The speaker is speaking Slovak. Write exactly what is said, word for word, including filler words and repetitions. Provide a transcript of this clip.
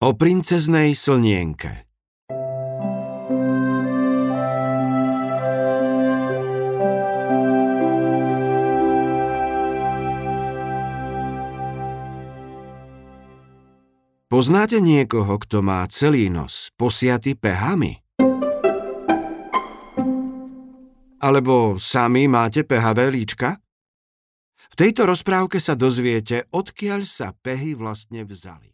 O princeznej slnienke. Poznáte niekoho, kto má celý nos posiaty pehami? Alebo sami máte pehavé líčka? V tejto rozprávke sa dozviete, odkiaľ sa pehy vlastne vzali.